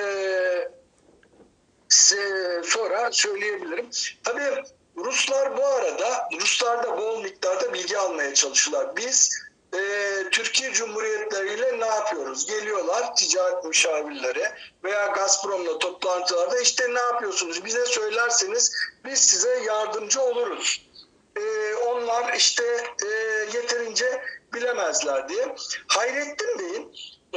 size sonra söyleyebilirim. Tabii Ruslar bu arada, Ruslar da bol miktarda bilgi almaya çalışıyorlar. Biz e, Türkiye Cumhuriyetleri ile ne yapıyoruz? Geliyorlar ticaret müşavirleri veya Gazprom'la toplantılarda işte ne yapıyorsunuz? Bize söylerseniz biz size yardımcı oluruz. E, onlar işte e, yeterince bilemezler diye. Hayrettin Bey'in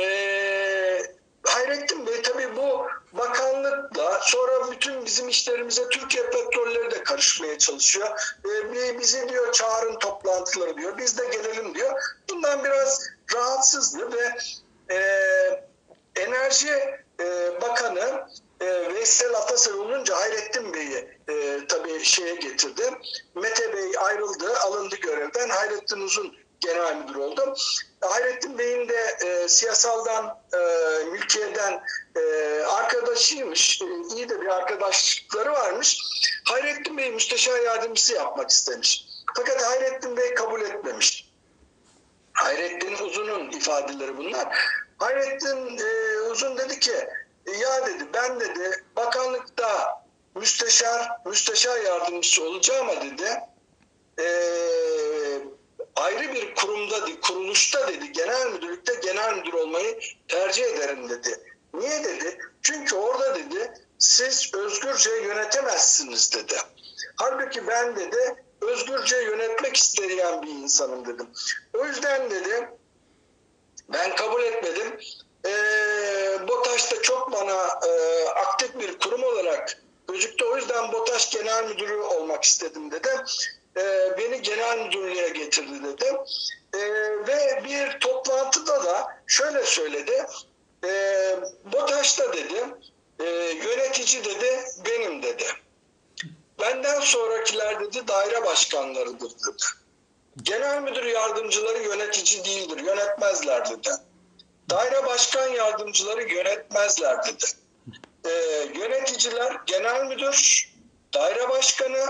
e, Hayrettin Bey tabii bu bakanlıkla sonra bütün bizim işlerimize Türkiye Petrolleri de karışmaya çalışıyor. Ee, bizi diyor çağırın toplantıları diyor. Biz de gelelim diyor. Bundan biraz rahatsızdı ve e, Enerji e, Bakanı e, Veysel Atasay olunca Hayrettin Bey'i e, tabii şeye getirdi. Mete Bey ayrıldı, alındı görevden. Hayrettin Uzun genel müdür oldu. Hayrettin Bey'in de e, siyasaldan, e, mülkiyeden e, arkadaşıymış. E, iyi de bir arkadaşlıkları varmış. Hayrettin Bey müsteşar yardımcısı yapmak istemiş. Fakat Hayrettin Bey kabul etmemiş. Hayrettin Uzun'un ifadeleri bunlar. Hayrettin e, Uzun dedi ki ya dedi ben dedi bakanlıkta müsteşar, müsteşar yardımcısı olacağıma dedi eee ayrı bir kurumda, kuruluşta dedi, genel müdürlükte genel müdür olmayı tercih ederim dedi. Niye dedi? Çünkü orada dedi, siz özgürce yönetemezsiniz dedi. Halbuki ben dedi, özgürce yönetmek isteyen bir insanım dedim. O yüzden dedi, ben kabul etmedim. Ee, BOTAŞ da çok bana e, aktif bir kurum olarak gözüktü. O yüzden BOTAŞ genel müdürü olmak istedim dedi. E, beni genel müdürlüğe getirdi dedi. E, ve bir toplantıda da şöyle söyledi. E, BOTAŞ'ta dedi, e, yönetici dedi, benim dedi. Benden sonrakiler dedi, daire başkanlarıdır dedi. Genel müdür yardımcıları yönetici değildir, yönetmezler dedi. Daire başkan yardımcıları yönetmezler dedi. E, yöneticiler genel müdür, daire başkanı,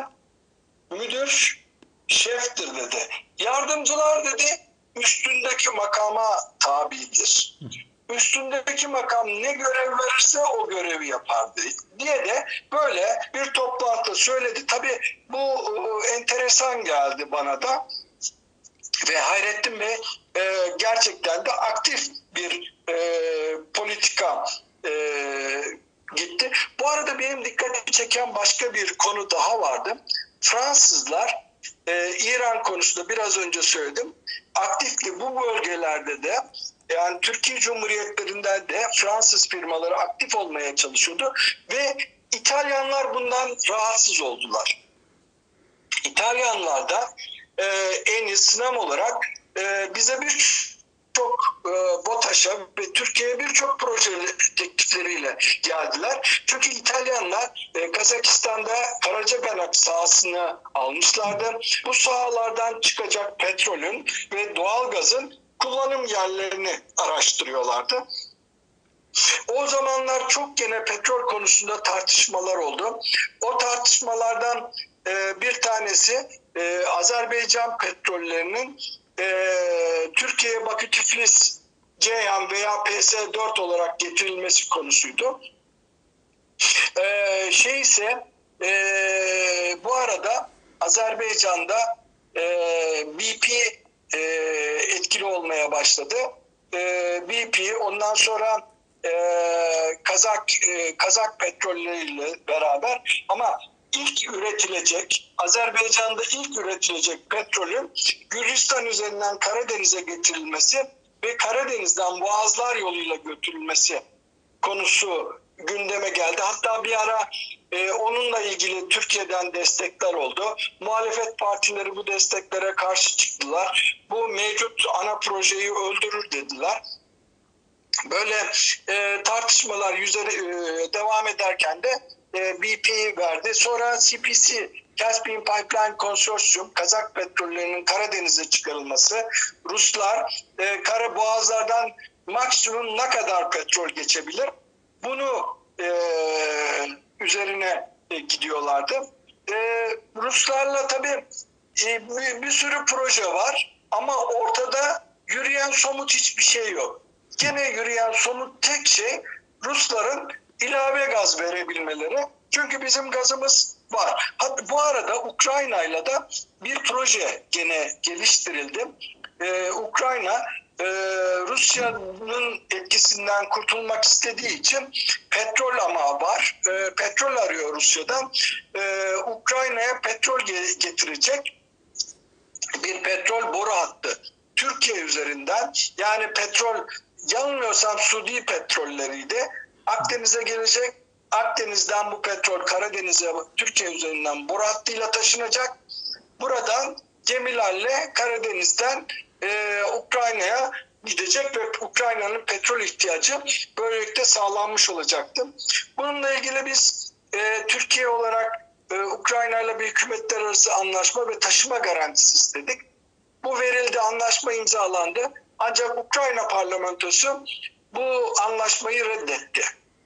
müdür, şeftir dedi. Yardımcılar dedi üstündeki makama tabidir. Üstündeki makam ne görev verirse o görevi yapardı diye de böyle bir toplantıda söyledi. Tabii bu enteresan geldi bana da ve Hayrettin Bey e, gerçekten de aktif bir e, politika e, gitti. Bu arada benim dikkatimi çeken başka bir konu daha vardı. Fransızlar e, İran konusunda biraz önce söyledim. Aktifli bu bölgelerde de yani Türkiye Cumhuriyetleri'nden de Fransız firmaları aktif olmaya çalışıyordu ve İtalyanlar bundan rahatsız oldular. İtalyanlar da e, en iyi sınav olarak e, bize bir çok e, BOTAŞ'a ve Türkiye'ye birçok proje teklifleriyle geldiler. Çünkü İtalyanlar e, Kazakistan'da Karacaganak sahasını almışlardı. Bu sahalardan çıkacak petrolün ve doğalgazın kullanım yerlerini araştırıyorlardı. O zamanlar çok gene petrol konusunda tartışmalar oldu. O tartışmalardan e, bir tanesi e, Azerbaycan petrollerinin e, Türkiye Bakü Tiflis Ceyhan veya P S dört olarak getirilmesi konusuydu. E, şey ise e, bu arada Azerbaycan'da e, B P e, etkili olmaya başladı. E, B P ondan sonra e, Kazak e, Kazak petrolleriyle beraber, ama ilk üretilecek, Azerbaycan'da ilk üretilecek petrolün Gürcistan üzerinden Karadeniz'e getirilmesi ve Karadeniz'den boğazlar yoluyla götürülmesi konusu gündeme geldi. Hatta bir ara e, onunla ilgili Türkiye'den destekler oldu. Muhalefet partileri bu desteklere karşı çıktılar. Bu mevcut ana projeyi öldürür dediler. Böyle e, tartışmalar üzeri, e, devam ederken de e, B P'yi verdi. Sonra C P C, Caspian Pipeline Consortium, Kazak petrollerinin Karadeniz'e çıkarılması, Ruslar e, kara boğazlardan maksimum ne kadar petrol geçebilir? Bunu e, üzerine e, gidiyorlardı. E, Ruslarla tabii e, bir, bir sürü proje var ama ortada yürüyen somut hiçbir şey yok. Gene yürüyen somut tek şey Rusların ilave gaz verebilmeleri. Çünkü bizim gazımız var. Hatta bu arada Ukrayna'yla da bir proje gene geliştirildi. Ee, Ukrayna e, Rusya'nın etkisinden kurtulmak istediği için petrol amağı var. E, petrol arıyor Rusya'dan. E, Ukrayna'ya petrol getirecek bir petrol boru hattı. Türkiye üzerinden, yani petrol, yanılmıyorsam Suudi petrolleriydi, Akdeniz'e gelecek. Akdeniz'den bu petrol Karadeniz'e Türkiye üzerinden boru hattıyla taşınacak. Buradan gemilerle Karadeniz'den e, Ukrayna'ya gidecek ve Ukrayna'nın petrol ihtiyacı böylelikle sağlanmış olacaktı. Bununla ilgili biz e, Türkiye olarak e, Ukrayna ile bir hükümetler arası anlaşma ve taşıma garantisi istedik. Bu verildi, anlaşma imzalandı. Ancak Ukrayna parlamentosu bu anlaşmayı reddetti.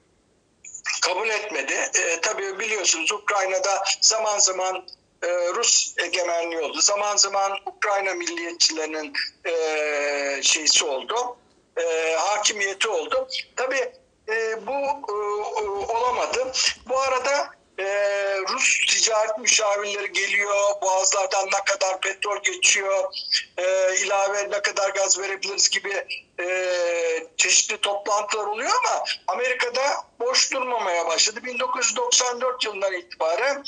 Kabul etmedi. E, tabii biliyorsunuz Ukrayna'da zaman zaman e, Rus egemenliği oldu. Zaman zaman Ukrayna milliyetçilerinin e, şeysi oldu. E, hakimiyeti oldu. Tabii e, bu e, olamadı. Bu arada e, Rus ticaret müşavirleri geliyor. Boğazlardan ne kadar petrol geçiyor, e, ilave ne kadar gaz verebiliriz gibi e, çeşitli toplantılar oluyor ama Amerika'da boş durmamaya başladı. bin dokuz yüz doksan dört yılından itibaren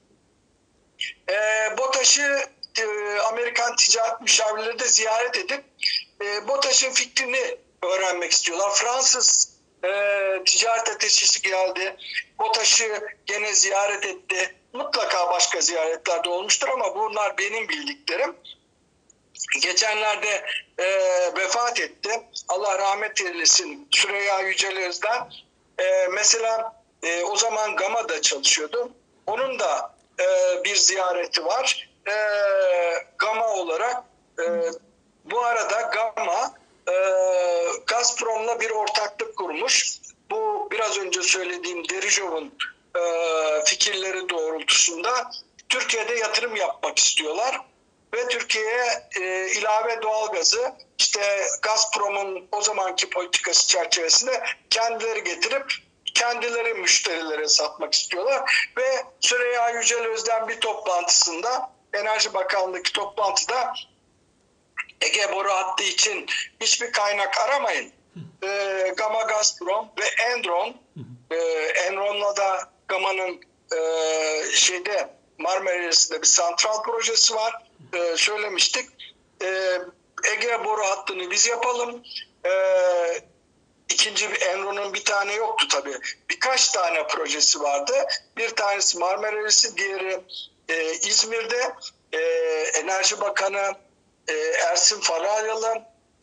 e, BOTAŞ'ı e, Amerikan ticaret müşavirleri de ziyaret edip e, BOTAŞ'ın fikrini öğrenmek istiyorlar. Fransız e, ticaret ateşisi geldi. BOTAŞ'ı gene ziyaret etti. Mutlaka başka ziyaretler de olmuştur ama bunlar benim bildiklerim. Geçenlerde e, vefat etti. Allah rahmet eylesin Süreyya Yücel Özden. E, mesela e, o zaman Gama'da çalışıyordu. Onun da e, bir ziyareti var. E, Gama olarak e, bu arada Gama e, Gazprom'la bir ortaklık kurmuş. Bu biraz önce söylediğim Derijov'un e, fikirleri doğrultusunda Türkiye'de yatırım yapmak istiyorlar. Ve Türkiye'ye e, ilave doğalgazı işte Gazprom'un o zamanki politikası çerçevesinde kendileri getirip kendileri müşterilere satmak istiyorlar. Ve Süreyya Yücel Özden bir toplantısında, Enerji Bakanlığı'ndaki toplantıda Ege boru hattı için hiçbir kaynak aramayın. E, Gama Gazprom ve Enron, e, Enron'la da Gama'nın e, şeyde Marmaris'te bir santral projesi var. Ee, söylemiştik. Ee, Ege boru hattını biz yapalım. Ee, ikinci bir Enron'un bir tane yoktu tabii. Birkaç tane projesi vardı. Bir tanesi Marmaris'i, diğeri e, İzmir'de. E, Enerji Bakanı e, Ersin Faralyalı.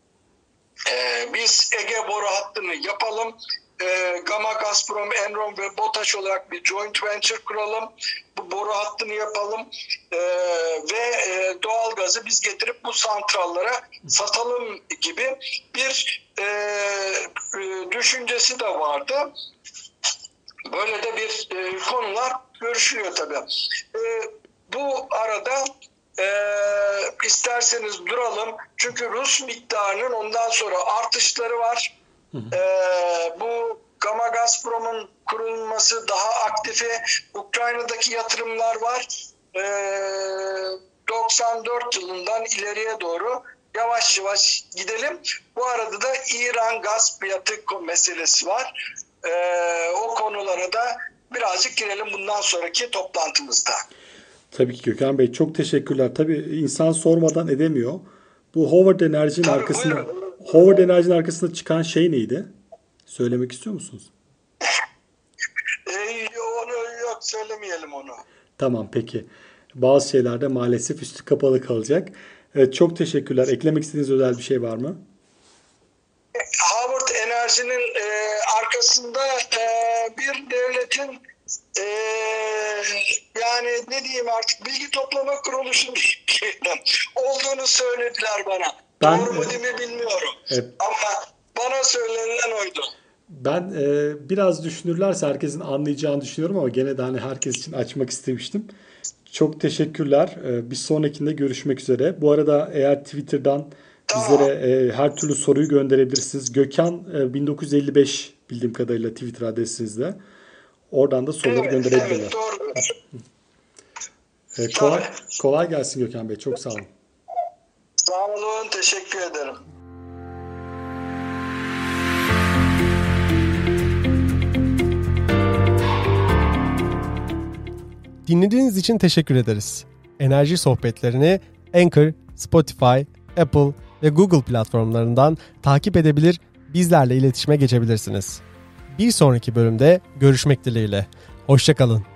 E, biz Ege boru hattını yapalım. E, Gama, Gazprom, Enron ve BOTAŞ olarak bir joint venture kuralım. Bu boru hattını yapalım e, ve e, doğalgazı biz getirip bu santrallara satalım gibi bir e, düşüncesi de vardı. Böyle de bir e, konular görüşülüyor tabii. E, bu arada e, isterseniz duralım. Çünkü Rus miktarının ondan sonra artışları var. Hı hı. E, bu Gama Gazprom'un kurulması daha aktifi. Ukrayna'daki yatırımlar var. E, doksan dört yılından ileriye doğru yavaş yavaş gidelim. Bu arada da İran gaz fiyatı meselesi var. Ee, o konulara da birazcık girelim bundan sonraki toplantımızda. Tabii ki Gökhan Bey, çok teşekkürler. Tabii insan sormadan edemiyor. Bu Howard Enerji'nin Tabii, arkasında buyurun. Howard Enerji'nin arkasında çıkan şey neydi? Söylemek istiyor musunuz? Ee, onu yok, söylemeyelim onu. Tamam, peki. Bazı şeylerde maalesef üstü kapalı kalacak. Evet, çok teşekkürler. Eklemek istediğiniz özel bir şey var mı? Howard Enerji'nin e, arkasında e, bir devletin e, yani ne diyeyim artık bilgi toplama kuruluşu olduğunu söylediler bana. Ben, Doğru mu değil mi bilmiyorum. Evet. Ama bana söylenilen oydu. Ben e, biraz düşünürlerse herkesin anlayacağını düşünüyorum ama gene de hani herkes için açmak istemiştim. Çok teşekkürler. E, bir sonrakinde görüşmek üzere. Bu arada eğer Twitter'dan tamam. bizlere e, her türlü soruyu gönderebilirsiniz. Gökhan e, bin dokuz yüz elli beş bildiğim kadarıyla Twitter adresinizde. Oradan da soruları evet, gönderebilirler. Evet, doğru. e, kolay, kolay gelsin Gökhan Bey. Çok sağ olun. Sağ olun. Teşekkür ederim. Dinlediğiniz için teşekkür ederiz. Enerji sohbetlerini Anchor, Spotify, Apple ve Google platformlarından takip edebilir, bizlerle iletişime geçebilirsiniz. Bir sonraki bölümde görüşmek dileğiyle. Hoşça kalın.